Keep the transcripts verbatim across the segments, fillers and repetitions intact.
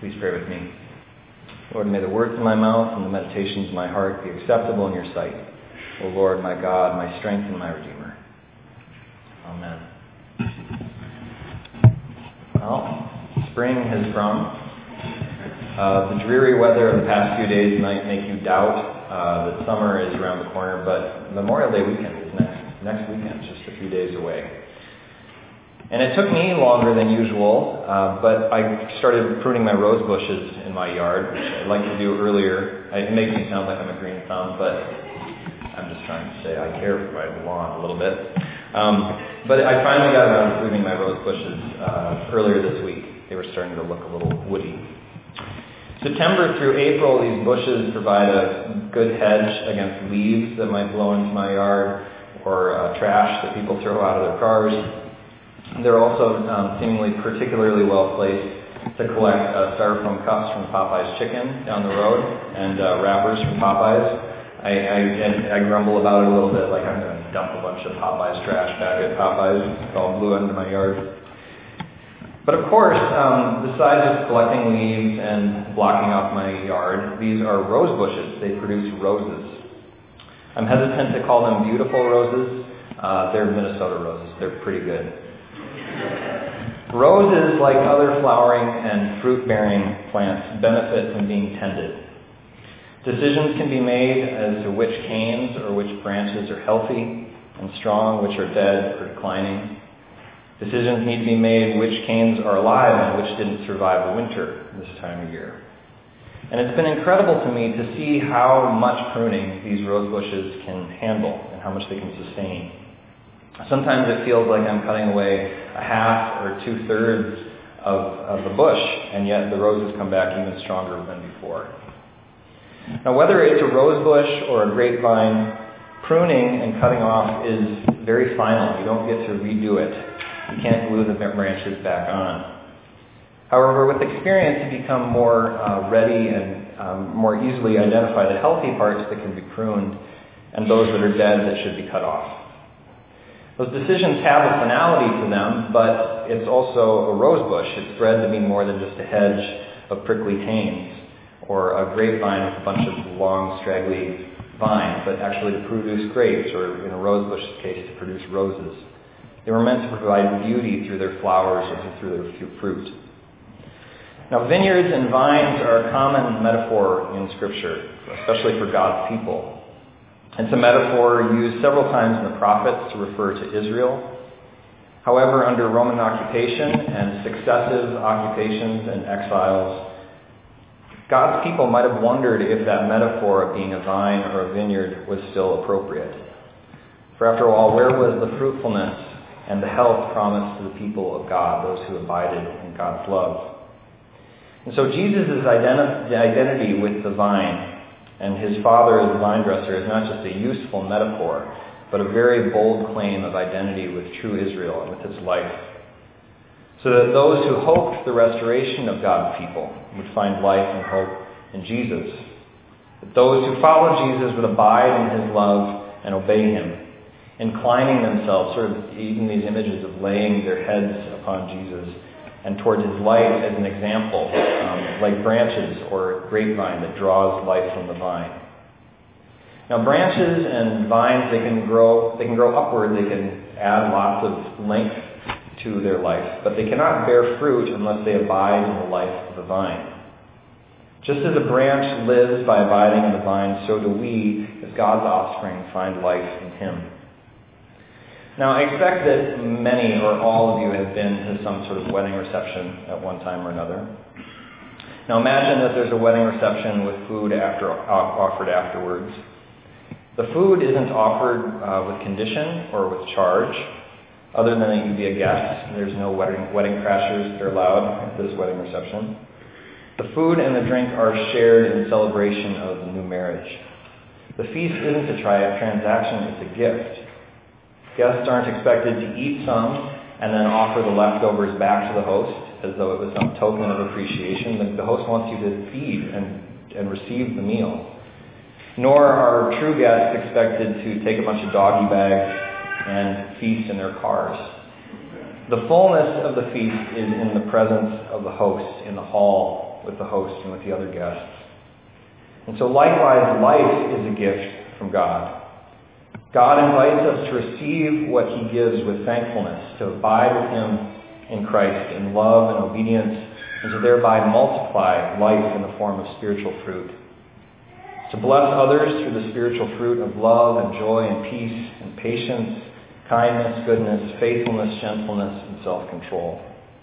Please pray with me. Lord, may the words of my mouth and the meditations of my heart be acceptable in your sight. O Lord, my God, my strength and my Redeemer. Amen. Well, spring has come. Uh, the dreary weather of the past few days might make you doubt uh, that summer is around the corner, but Memorial Day weekend is next, next weekend, just a few days away. And it took me longer than usual, uh, but I started pruning my rose bushes in my yard, which I'd like to do earlier. It makes me sound like I'm a green thumb, but I'm just trying to say I care for my lawn a little bit. Um, but I finally got around to pruning my rose bushes uh, earlier this week. They were starting to look a little woody. September through April, these bushes provide a good hedge against leaves that might blow into my yard or uh, trash that people throw out of their cars. They're also um, seemingly particularly well placed to collect uh, styrofoam cups from Popeye's Chicken down the road and uh, wrappers from Popeye's. I, I, and I grumble about it a little bit, like I'm going to dump a bunch of Popeye's trash back at Popeye's. It all blew into my yard. But of course, um, besides just collecting leaves and blocking off my yard, these are rose bushes. They produce roses. I'm hesitant to call them beautiful roses. Uh, they're Minnesota roses. They're pretty good. Roses, like other flowering and fruit-bearing plants, benefit from being tended. Decisions can be made as to which canes or which branches are healthy and strong, which are dead or declining. Decisions need to be made which canes are alive and which didn't survive the winter this time of year. And it's been incredible to me to see how much pruning these rose bushes can handle and how much they can sustain. Sometimes it feels like I'm cutting away a half or two-thirds of, of the bush, and yet the roses come back even stronger than before. Now, whether it's a rose bush or a grapevine, pruning and cutting off is very final. You don't get to redo it. You can't glue the branches back on. However, with experience, you become more uh, ready and um, more easily identify the healthy parts that can be pruned and those that are dead that should be cut off. Those decisions have a finality to them, but it's also a rose bush. It's bred to be more than just a hedge of prickly canes or a grapevine with a bunch of long, straggly vines, but actually to produce grapes, or in a rose bush's case, to produce roses. They were meant to provide beauty through their flowers or through their fruit. Now, vineyards and vines are a common metaphor in Scripture, especially for God's people. It's a metaphor used several times in the prophets to refer to Israel. However, under Roman occupation and successive occupations and exiles, God's people might have wondered if that metaphor of being a vine or a vineyard was still appropriate. For after all, where was the fruitfulness and the health promised to the people of God, those who abided in God's love? And so Jesus' identi- identity with the vine and his father as the vine dresser is not just a useful metaphor, but a very bold claim of identity with true Israel and with its life. So that those who hoped the restoration of God's people would find life and hope in Jesus. That those who follow Jesus would abide in his love and obey him, inclining themselves, sort of even these images of laying their heads upon Jesus and towards his light as an example, um, like branches or grapevine that draws life from the vine. Now, branches and vines, they can grow, they can grow upward, they can add lots of length to their life, but they cannot bear fruit unless they abide in the life of the vine. Just as a branch lives by abiding in the vine, so do we, as God's offspring, find life in him. Now, I expect that many or all of you have been to some sort of wedding reception at one time or another. Now, imagine that there's a wedding reception with food after, offered afterwards. The food isn't offered uh, with condition or with charge, other than that you'd be a guest. There's no wedding, wedding crashers that are allowed at this wedding reception. The food and the drink are shared in celebration of the new marriage. The feast isn't a tri- transaction, it's a gift. Guests aren't expected to eat some and then offer the leftovers back to the host as though it was some token of appreciation. The, the host wants you to feed and, and receive the meal. Nor are true guests expected to take a bunch of doggy bags and feast in their cars. The fullness of the feast is in the presence of the host in the hall with the host and with the other guests. And so likewise, life is a gift from God. God invites us to receive what he gives with thankfulness, to abide with him in Christ in love and obedience, and to thereby multiply life in the form of spiritual fruit. To bless others through the spiritual fruit of love and joy and peace and patience, kindness, goodness, faithfulness, gentleness, and self-control.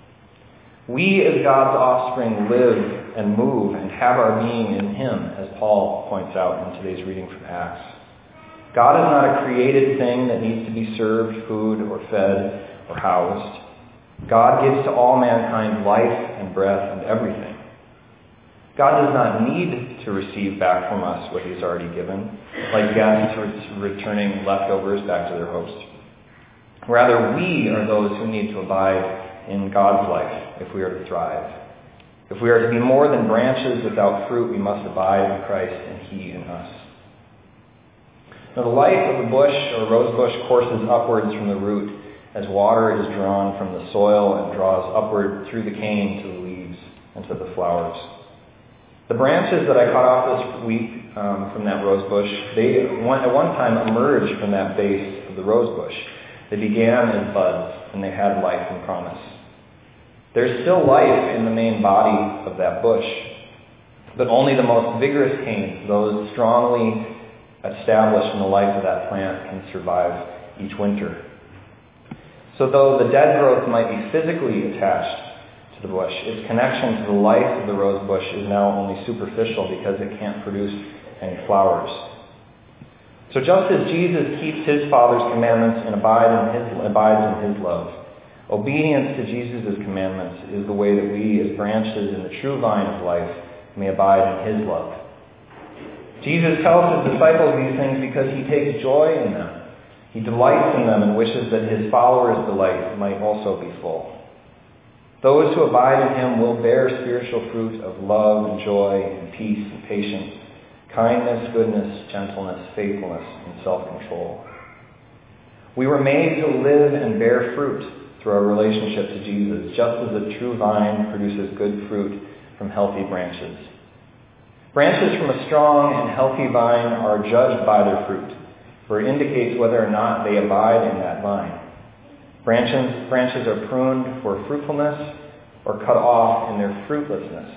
We as God's offspring live and move and have our being in him, as Paul points out in today's reading from Acts. God is not a created thing that needs to be served food or fed or housed. God gives to all mankind life and breath and everything. God does not need to receive back from us what he's already given, like guests returning leftovers back to their host. Rather, we are those who need to abide in God's life if we are to thrive. If we are to be more than branches without fruit, we must abide in Christ and he in us. Now, the life of the bush or rose bush courses upwards from the root as water is drawn from the soil and draws upward through the cane to the leaves and to the flowers. The branches that I cut off this week um, from that rose bush, they one, at one time emerged from that base of the rose bush. They began as buds, and they had life and promise. There's still life in the main body of that bush, but only the most vigorous canes, those strongly established in the life of that plant, can survive each winter. So though the dead growth might be physically attached to the bush, its connection to the life of the rose bush is now only superficial because it can't produce any flowers. So just as Jesus keeps his Father's commandments and abide in his, abides in his love, obedience to Jesus' commandments is the way that we, as branches in the true vine of life, may abide in his love. Jesus tells his disciples these things because he takes joy in them. He delights in them and wishes that his followers' delight might also be full. Those who abide in him will bear spiritual fruit of love and joy and peace and patience, kindness, goodness, gentleness, faithfulness, and self-control. We were made to live and bear fruit through our relationship to Jesus, just as a true vine produces good fruit from healthy branches. Branches from a strong and healthy vine are judged by their fruit, for it indicates whether or not they abide in that vine. Branches, branches are pruned for fruitfulness or cut off in their fruitlessness.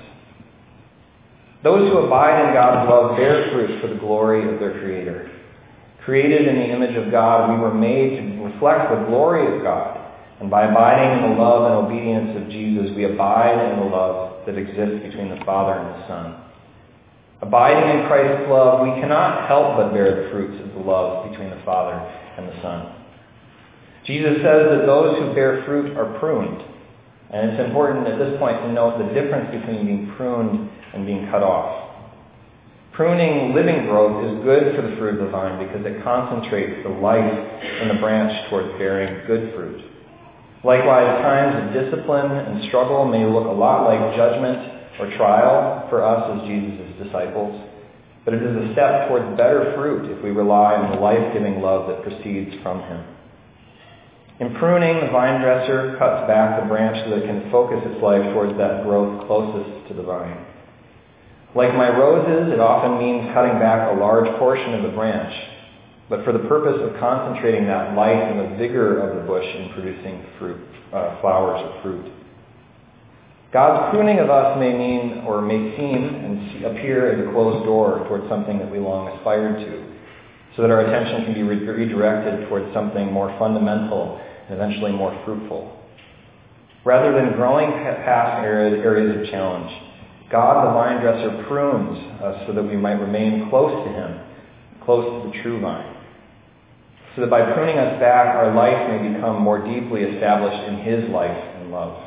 Those who abide in God's love bear fruit for the glory of their Creator. Created in the image of God, we were made to reflect the glory of God. And by abiding in the love and obedience of Jesus, we abide in the love that exists between the Father and the Son. Abiding in Christ's love, we cannot help but bear the fruits of the love between the Father and the Son. Jesus says that those who bear fruit are pruned. And it's important at this point to note the difference between being pruned and being cut off. Pruning living growth is good for the fruit of the vine because it concentrates the life in the branch towards bearing good fruit. Likewise, times of discipline and struggle may look a lot like judgment or trial for us as Jesus' disciples, but it is a step towards better fruit if we rely on the life-giving love that proceeds from him. In pruning, the vine dresser cuts back the branch so that it can focus its life towards that growth closest to the vine. Like my roses, it often means cutting back a large portion of the branch, but for the purpose of concentrating that life and the vigor of the bush in producing fruit, uh, flowers or fruit. God's pruning of us may mean, or may seem and appear as a closed door towards something that we long aspired to, so that our attention can be re- redirected towards something more fundamental and eventually more fruitful. Rather than growing past areas, areas of challenge, God, the vine dresser, prunes us so that we might remain close to him, close to the true vine. So that by pruning us back, our life may become more deeply established in his life and love.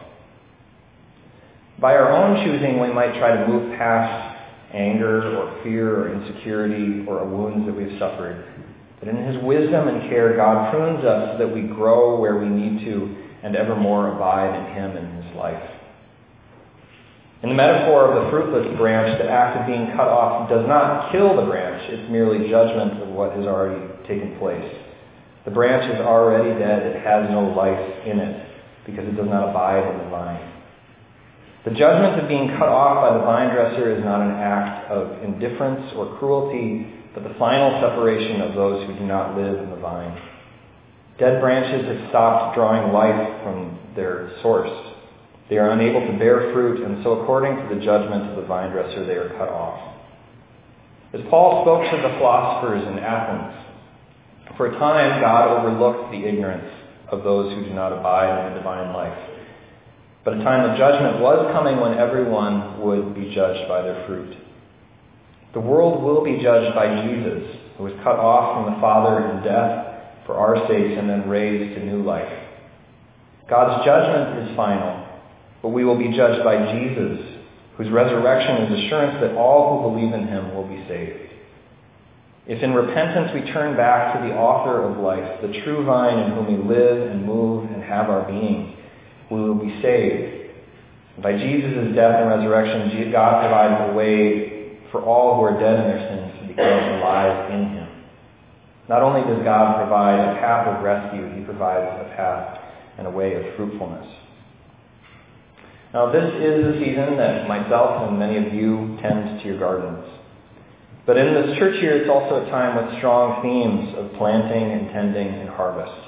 By our own choosing, we might try to move past anger or fear or insecurity or wounds that we've suffered. But in his wisdom and care, God prunes us so that we grow where we need to and evermore abide in him and his life. In the metaphor of the fruitless branch, the act of being cut off does not kill the branch. It's merely judgment of what has already taken place. The branch is already dead. It has no life in it because it does not abide in the vine. The judgment of being cut off by the vine dresser is not an act of indifference or cruelty, but the final separation of those who do not live in the vine. Dead branches have stopped drawing life from their source. They are unable to bear fruit, and so according to the judgment of the vine dresser, they are cut off. As Paul spoke to the philosophers in Athens, for a time God overlooked the ignorance of those who do not abide in the divine life. But a time of judgment was coming when everyone would be judged by their fruit. The world will be judged by Jesus, who was cut off from the Father in death for our sakes and then raised to new life. God's judgment is final, but we will be judged by Jesus, whose resurrection is assurance that all who believe in him will be saved. If in repentance we turn back to the author of life, the true vine in whom we live and move and have our being, we will be saved. By Jesus' death and resurrection, God provides a way for all who are dead in their sins to become alive in him. Not only does God provide a path of rescue, he provides a path and a way of fruitfulness. Now, this is a season that myself and many of you tend to your gardens. But in this church here, it's also a time with strong themes of planting and tending and harvest.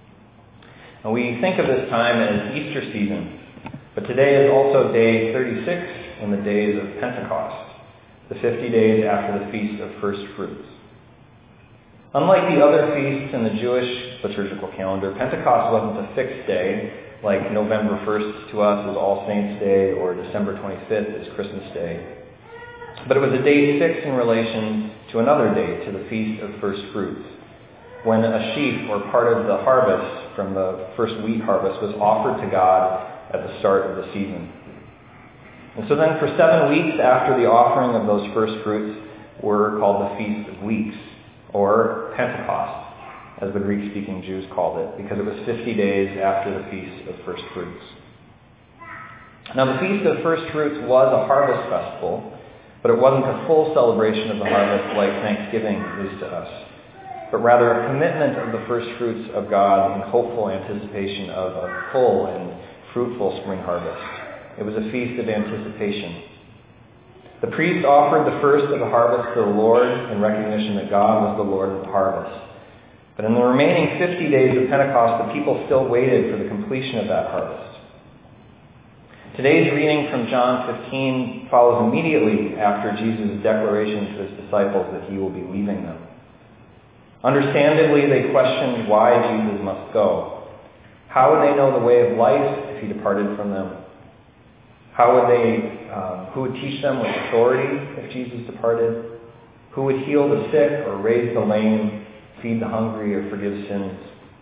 And we think of this time as Easter season, but today is also day thirty-six in the days of Pentecost, the fifty days after the Feast of First Fruits. Unlike the other feasts in the Jewish liturgical calendar, Pentecost wasn't a fixed day, like November first to us is All Saints' Day or December twenty-fifth is Christmas Day. But it was a day fixed in relation to another day, to the Feast of First Fruits, when a sheaf or part of the harvest from the first wheat harvest was offered to God at the start of the season. And so then for seven weeks after the offering of those first fruits were called the Feast of Weeks, or Pentecost, as the Greek-speaking Jews called it, because it was fifty days after the Feast of First Fruits. Now the Feast of First Fruits was a harvest festival, but it wasn't a full celebration of the harvest like Thanksgiving is to us, but rather a commitment of the first fruits of God in hopeful anticipation of a full and fruitful spring harvest. It was a feast of anticipation. The priest offered the first of the harvest to the Lord in recognition that God was the Lord of the harvest. But in the remaining fifty days of Pentecost, the people still waited for the completion of that harvest. Today's reading from John fifteen follows immediately after Jesus' declaration to his disciples that he will be leaving them. Understandably, they questioned why Jesus must go. How would they know the way of life if he departed from them? How would they, um, who would teach them with authority if Jesus departed? Who would heal the sick or raise the lame, feed the hungry or forgive sins?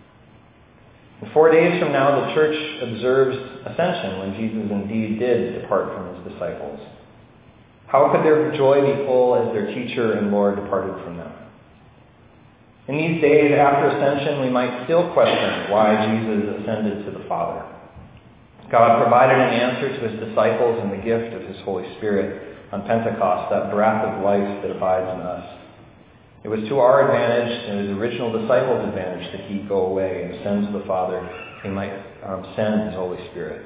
And four days from now, the church observes Ascension, when Jesus indeed did depart from his disciples. How could their joy be full as their teacher and Lord departed from them? In these days after Ascension, we might still question why Jesus ascended to the Father. God provided an answer to his disciples in the gift of his Holy Spirit on Pentecost, that breath of life that abides in us. It was to our advantage and his original disciples' advantage that he go away and ascend to the Father. He might um, send his Holy Spirit.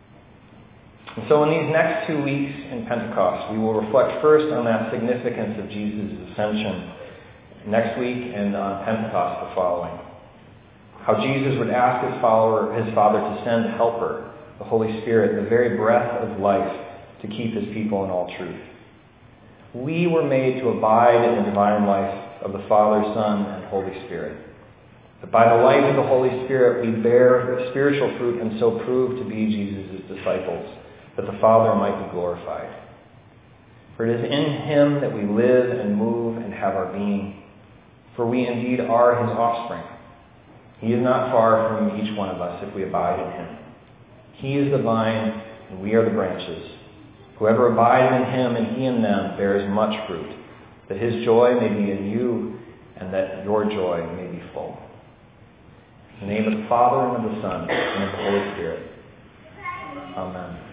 And so in these next two weeks in Pentecost, we will reflect first on that significance of Jesus' ascension next week, and on Pentecost the following. How Jesus would ask his follower, his Father to send a helper, the Holy Spirit, the very breath of life, to keep his people in all truth. We were made to abide in the divine life of the Father, Son, and Holy Spirit. That by the life of the Holy Spirit we bear spiritual fruit and so prove to be Jesus' disciples, that the Father might be glorified. For it is in him that we live and move and have our being. For we indeed are his offspring. He is not far from each one of us if we abide in him. He is the vine, and we are the branches. Whoever abides in him and he in them bears much fruit, that his joy may be in you, and that your joy may be full. In the name of the Father, and of the Son, and of the Holy Spirit. Amen.